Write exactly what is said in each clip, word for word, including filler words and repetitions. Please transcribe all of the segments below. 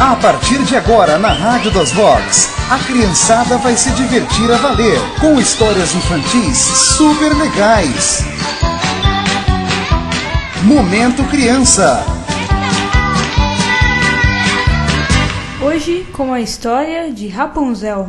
A partir de agora, na Rádio das Rocks, a criançada vai se divertir a valer, com histórias infantis super legais. Momento Criança. Hoje, com a história de Rapunzel.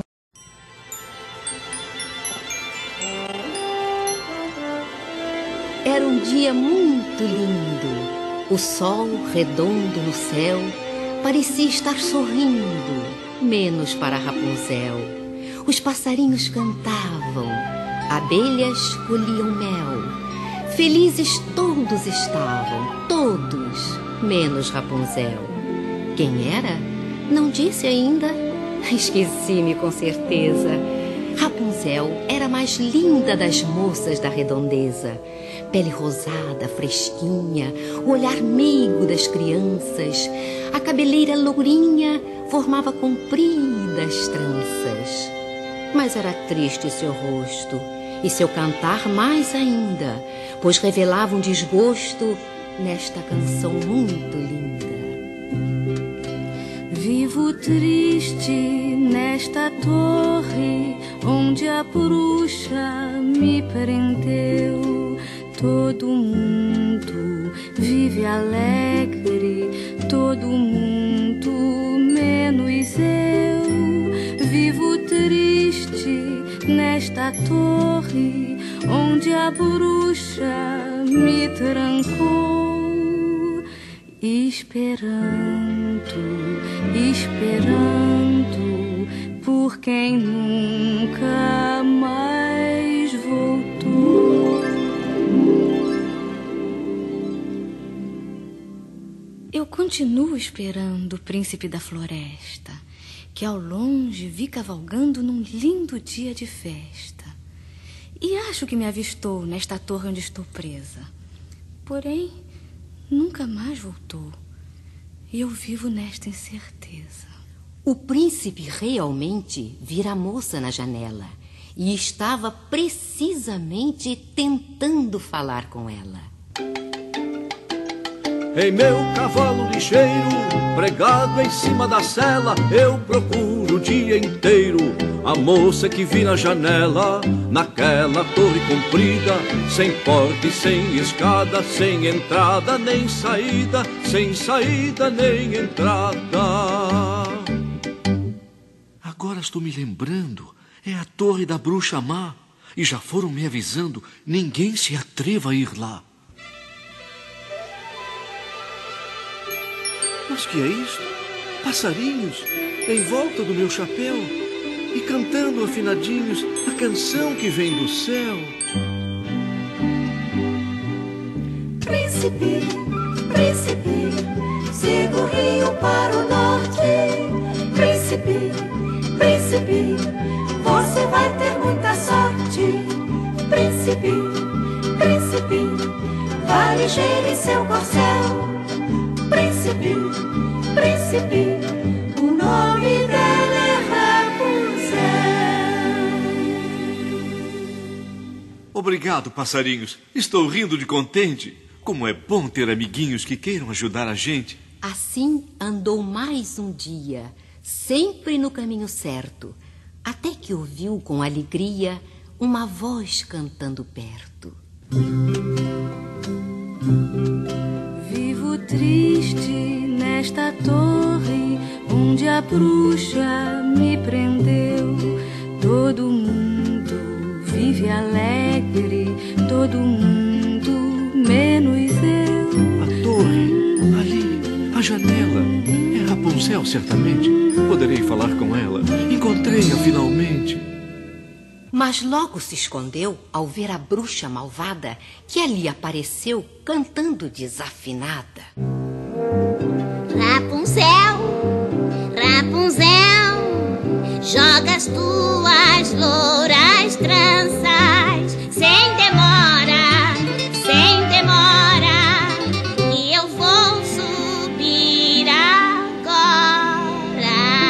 Era um dia muito lindo. O sol, redondo no céu, parecia estar sorrindo, menos para Rapunzel. Os passarinhos cantavam, abelhas colhiam mel. Felizes todos estavam, todos, menos Rapunzel. Quem era? Não disse ainda? Esqueci-me com certeza. Rapunzel era a mais linda das moças da redondeza. Pele rosada, fresquinha, o olhar meigo das crianças, a cabeleira lourinha formava compridas tranças. Mas era triste seu rosto e seu cantar mais ainda, pois revelava um desgosto nesta canção muito linda. Vivo triste nesta torre onde a bruxa me prendeu. Todo mundo vive alegre, todo mundo menos eu. Vivo triste nesta torre onde a bruxa me trancou, esperando, esperando por quem nunca mais voltou. Eu continuo esperando o príncipe da floresta, que ao longe vi cavalgando num lindo dia de festa. E acho que me avistou nesta torre onde estou presa. Porém, nunca mais voltou. E eu vivo nesta incerteza. O príncipe realmente vira a moça na janela e estava precisamente tentando falar com ela. Em meu cavalo ligeiro, pregado em cima da sela, eu procuro o dia inteiro a moça que vi na janela, naquela torre comprida, sem porta e sem escada, sem entrada nem saída, sem saída nem entrada. Agora estou me lembrando, é a torre da bruxa má, e já foram me avisando, ninguém se atreva a ir lá. Mas que é isso? Passarinhos em volta do meu chapéu e cantando afinadinhos a canção que vem do céu. Príncipe, príncipe, siga o rio para o norte. Príncipe, príncipe, você vai ter muita sorte. Príncipe, príncipe, vá ligeiro em seu corcel. Príncipe, príncipe, o nome dela é Rapunzel. Obrigado, passarinhos. Estou rindo de contente. Como é bom ter amiguinhos que queiram ajudar a gente. Assim andou mais um dia, sempre no caminho certo, até que ouviu com alegria uma voz cantando perto. Vivo triste nesta torre onde a bruxa me prendeu. Todo mundo vive alegre, todo mundo menos eu. A torre, ali, a janela. É Rapunzel, certamente. Poderei falar com ela. Encontrei-a finalmente. Mas logo se escondeu ao ver a bruxa malvada que ali apareceu cantando desafinada. Rapunzel, Rapunzel, joga as tuas louras tranças sem demora, sem demora, que eu vou subir agora.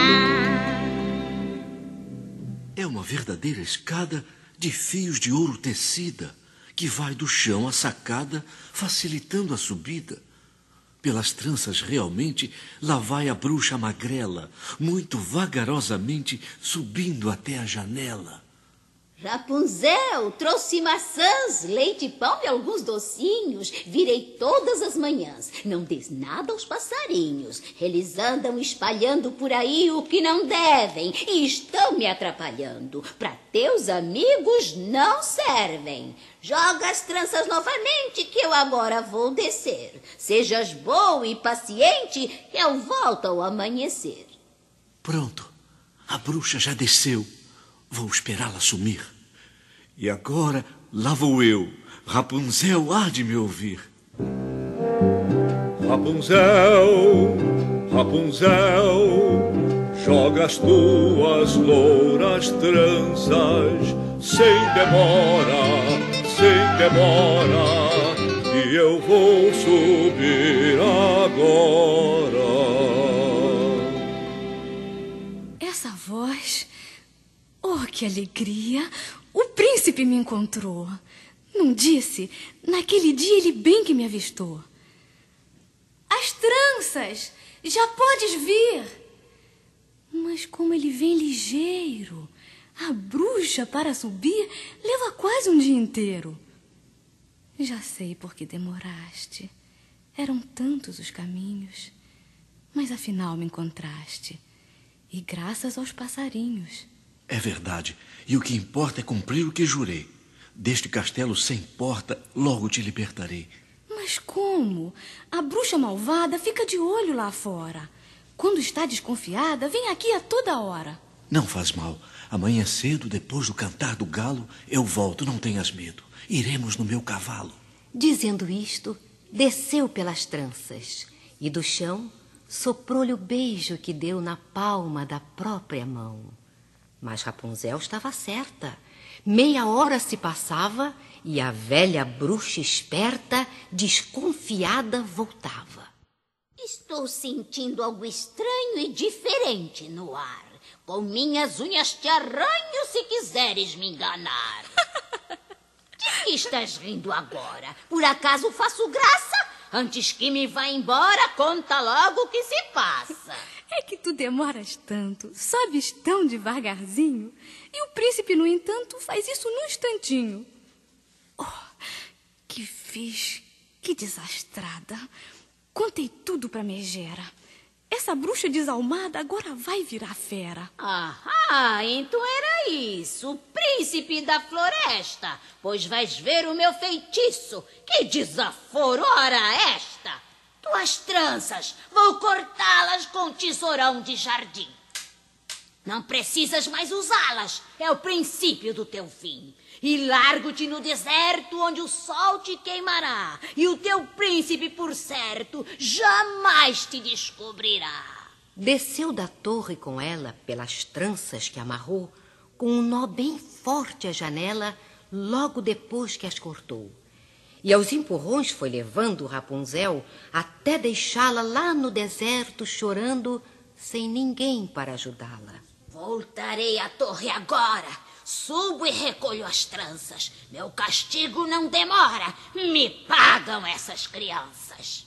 É uma verdadeira escada de fios de ouro tecida, que vai do chão à sacada, facilitando a subida. Pelas tranças realmente, lá vai a bruxa magrela, muito vagarosamente subindo até a janela. Rapunzel, trouxe maçãs, leite, pão e alguns docinhos. Virei todas as manhãs. Não des nada aos passarinhos. Eles andam espalhando por aí o que não devem e estão me atrapalhando. Para teus amigos não servem. Joga as tranças novamente que eu agora vou descer. Sejas boa e paciente, eu volto ao amanhecer. Pronto, a bruxa já desceu. Vou esperá-la sumir. E agora, lá vou eu. Rapunzel há de me ouvir. Rapunzel, Rapunzel, joga as tuas louras tranças, sem demora, sem demora, e eu vou subir agora. Essa voz... Oh, que alegria! O príncipe me encontrou. Não disse? Naquele dia ele bem que me avistou. As tranças! Já podes vir! Mas como ele vem ligeiro! A bruxa, para subir, leva quase um dia inteiro. Já sei por que demoraste. Eram tantos os caminhos. Mas afinal me encontraste. E graças aos passarinhos. É verdade, e o que importa é cumprir o que jurei. Deste castelo sem porta, logo te libertarei. Mas como? A bruxa malvada fica de olho lá fora. Quando está desconfiada, vem aqui a toda hora. Não faz mal. Amanhã cedo, depois do cantar do galo, eu volto, não tenhas medo. Iremos no meu cavalo. Dizendo isto, desceu pelas tranças e do chão soprou-lhe o beijo que deu na palma da própria mão. Mas Rapunzel estava certa. Meia hora se passava e a velha bruxa esperta, desconfiada, voltava. Estou sentindo algo estranho e diferente no ar. Com minhas unhas te arranho se quiseres me enganar. De que estás rindo agora? Por acaso faço graça? Antes que me vá embora, conta logo o que se passa. É que tu demoras tanto, sobes tão devagarzinho, e o príncipe, no entanto, faz isso num instantinho. Oh, que fiz, que desastrada. Contei tudo pra Megera. Essa bruxa desalmada agora vai virar fera. Ah, então era isso, o príncipe da floresta. Pois vais ver o meu feitiço. Que desaforo, ora esta! Tuas tranças, vou cortá-las com tesourão de jardim. Não precisas mais usá-las, é o princípio do teu fim. E largo-te no deserto onde o sol te queimará, e o teu príncipe, por certo, jamais te descobrirá. Desceu da torre com ela, pelas tranças que amarrou, com um nó bem forte à janela, logo depois que as cortou. E aos empurrões foi levando Rapunzel até deixá-la lá no deserto chorando, sem ninguém para ajudá-la. Voltarei à torre agora, subo e recolho as tranças. Meu castigo não demora, me pagam essas crianças.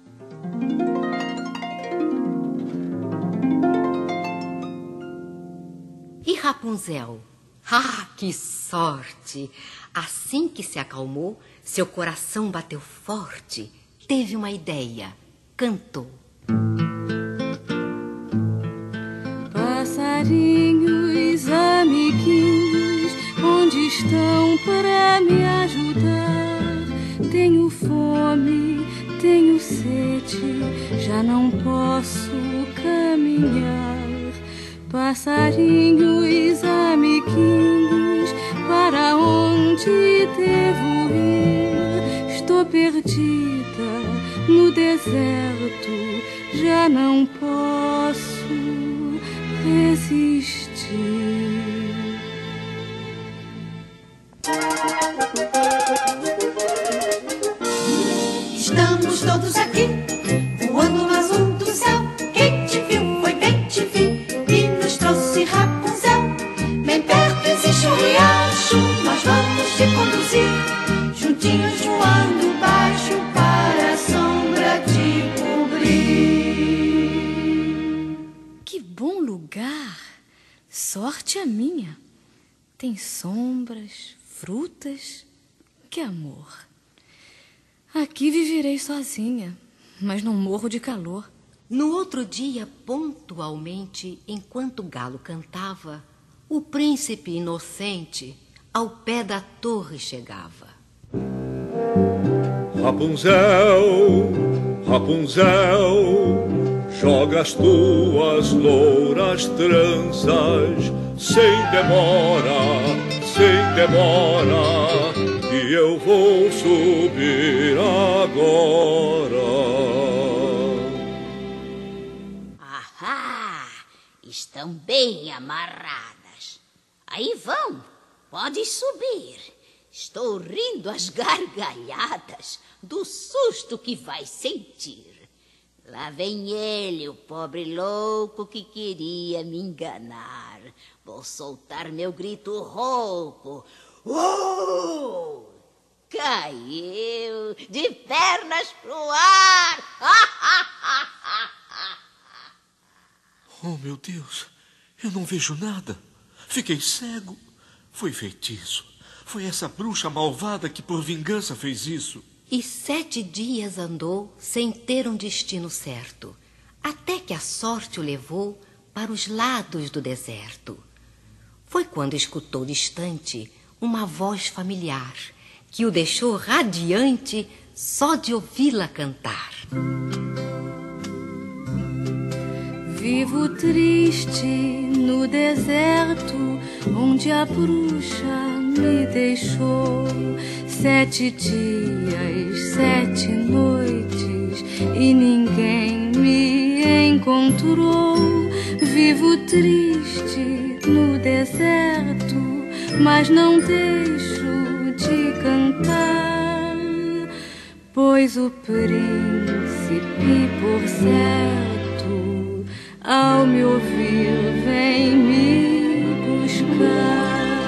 E Rapunzel? Ah, que sorte! Assim que se acalmou, seu coração bateu forte, teve uma ideia, cantou. Passarinhos, amiguinhos, onde estão para me ajudar? Tenho fome, tenho sede, já não posso caminhar. Passarinhos, amiguinhos, para onde devo ir? Estou perdida no deserto, já não posso resistir. Estamos todos aqui, voando no azul do céu. Quem te viu foi bem te vi e nos trouxe Rapunzel. Bem perto existe um riacho, nós vamos te conduzir, juntinhos voando baixo para a sombra de sorte a minha. Tem sombras, frutas, que amor. Aqui viverei sozinha, mas não morro de calor. No outro dia, pontualmente, enquanto o galo cantava, o príncipe inocente ao pé da torre chegava. Rapunzel, Rapunzel, joga as tuas louras tranças, sem demora, sem demora, que eu vou subir agora. Ahá, estão bem amarradas. Aí vão, pode subir. Estou rindo às gargalhadas do susto que vai sentir. Lá vem ele, o pobre louco que queria me enganar. Vou soltar meu grito rouco. Uh! Caiu de pernas pro ar. Oh, meu Deus, eu não vejo nada. Fiquei cego. Foi feitiço. Foi essa bruxa malvada que por vingança fez isso. E sete dias andou sem ter um destino certo, até que a sorte o levou para os lados do deserto. Foi quando escutou distante uma voz familiar, que o deixou radiante só de ouvi-la cantar. Vivo triste no deserto, onde a bruxa me deixou. Sete dias, sete noites, e ninguém me encontrou. Vivo triste no deserto, mas não deixo de cantar, pois o príncipe, por certo, ao me ouvir, vem me buscar.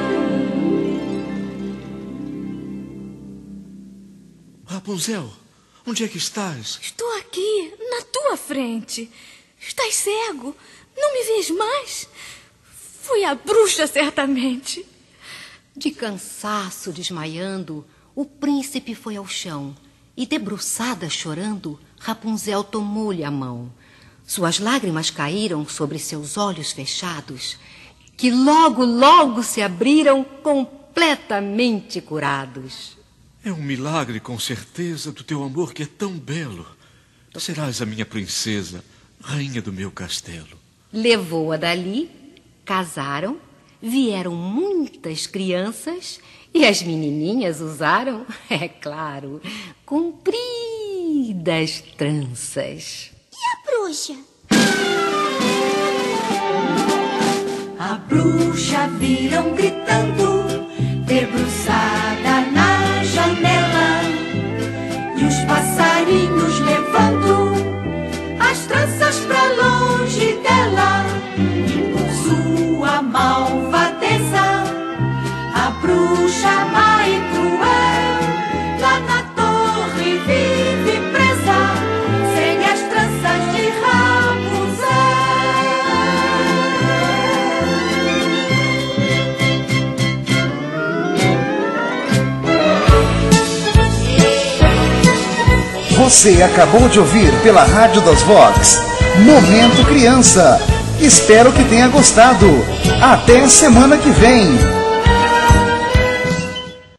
Rapunzel, onde é que estás? Estou aqui, na tua frente. Estás cego? Não me vês mais? Fui a bruxa, certamente. De cansaço, desmaiando, o príncipe foi ao chão e, debruçada, chorando, Rapunzel tomou-lhe a mão. Suas lágrimas caíram sobre seus olhos fechados, que logo, logo se abriram completamente curados. É um milagre, com certeza, do teu amor que é tão belo. Serás a minha princesa, rainha do meu castelo. Levou-a dali, casaram, vieram muitas crianças e as menininhas usaram, é claro, compridas tranças. E a bruxa? A bruxa viram gritando, debruçada na janela, e os passarinhos levando as tranças pra longe dela. E por sua malvadeza, a bruxa má e cruel lá na torre vive presa, sem as tranças de Rapunzel. Você acabou de ouvir pela Rádio das Vox Momento Criança. Espero que tenha gostado. Até semana que vem.